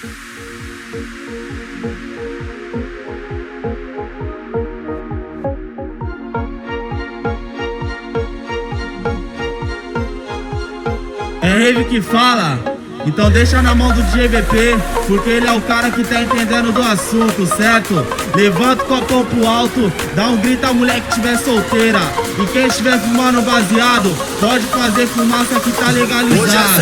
É Rave que fala, então deixa na mão do DJ VP, porque ele é o cara que tá entendendo do assunto, certo? Levanta o copão pro alto, dá um grito à mulher que estiver solteira. E quem estiver fumando baseado, pode fazer fumaça que tá legalizado.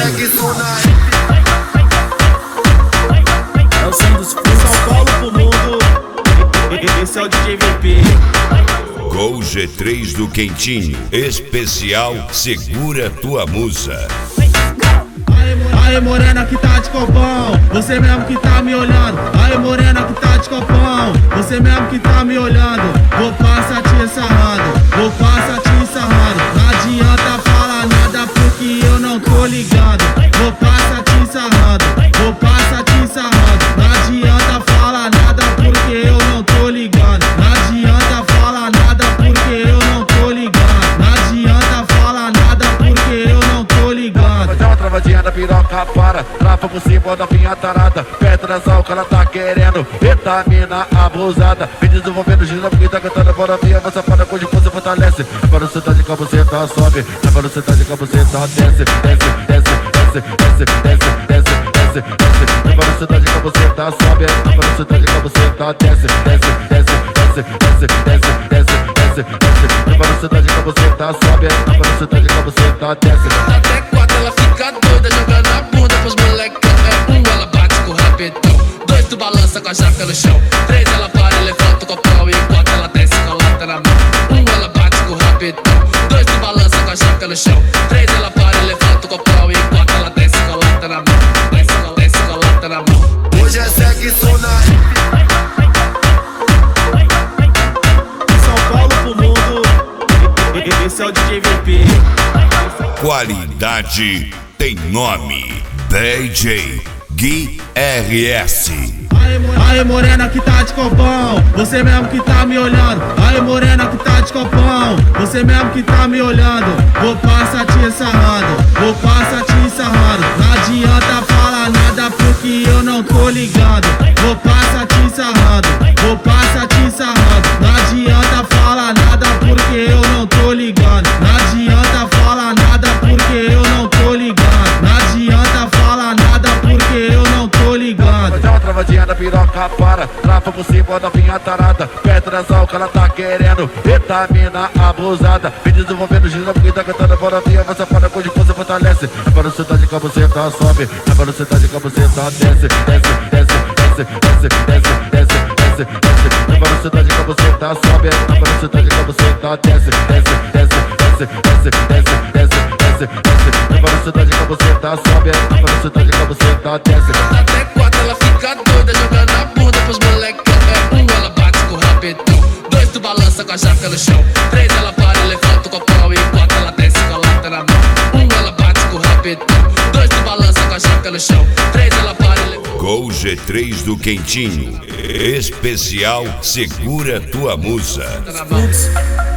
É o som dos São Paulo pro mundo. Esse é o DJ VP. Gol G3 do Quentinho, especial Segura Tua Musa. Aê morena que tá de copão, você mesmo que tá me olhando. Aê morena que tá de copão, você mesmo que tá me olhando. Vou passar te ensarrando, vou passar te ensarrando. Não adianta falar nada porque eu não tô ligado. Vou passar te ensarrando, vou passar te ensarrando. Não adianta falar nada porque eu não tô ligado. Não adianta falar nada porque eu não tô ligado. Não adianta falar nada porque eu não tô ligado. Dá uma travadinha na piroca, para, trava por cima da pinha tarada. Petrasal que ela tá querendo, eita mina abusada. Me desenvolvendo, gira porque tá cantando fora via. Você para com você fortalece. Na velocidade que você tá sobe, na velocidade que você tá desce, desce, desce, desce, desce, desce, desce, desce, desce. Na velocidade que você tá sobe, na velocidade que você tá desce, desce, desce, desce, desce, desce, desce, desce, desce. Na velocidade que você tá sobe, na velocidade que você tá desce. Até 4 ela fica doida, jogando a bunda pros moleques. É 1 ela bate com o rapidão, 2 tu balança com a jaca no chão, 3 ela para e levanta o copão, e 4 ela desce com a lata na mão. 1 ela bate com o rapidão, 2 tu balança com a jaca no chão, 3 ela para e levanta o copão, e 4 ela desce com a lata na mão. Desce com a lata na mão. Hoje é segue sonar. São Paulo pro mundo. Esse é o DJ VP. Qualidade tem nome. DJ Gui RS. Aê morena que tá de copão, você mesmo que tá me olhando. Aê morena que tá de copão, você mesmo que tá me olhando. Vou passar te ensarrando, vou passar te ensarrando. Não adianta falar nada porque eu não tô ligado. Vou passar te ensarrando, vou passar te ensarrando. Não adianta falar nada porque eu não tô ligado. Não adianta falar nada porque eu não tô ligado. Não adianta falar nada porque eu não tô ligado. Dá uma travadinha na piroca, para, trava por cima da pinha tarada. Petrasal que ela tá querendo, eita mina abusada. Me desenvolvendo, gira porque tá cantando fora via. Você para com você fortalece. Na velocidade que você tá sobe, na velocidade que você tá desce, desce, desce, desce, desce, desce, desce, desce, desce. Na velocidade que você tá sobe, na velocidade que você tá desce, desce, desce, desce, desce, desce, desce, desce, desce. Na velocidade que você tá sobe, na velocidade que você tá desce. Até 4 ela fica doida, jogando a bunda pros moleques. É 1 ela bate com o rapidão, 2 tu balança com a jaca no chão, 3 ela para e levanta o copão, e 4 ela desce com a lata na mão. 1 ela bate com o rapidão, 2 tu balança com a jaca no chão, 3 ela para e levanta. Gol G3 do Quentinho, especial Segura Tua Musa. Na mão.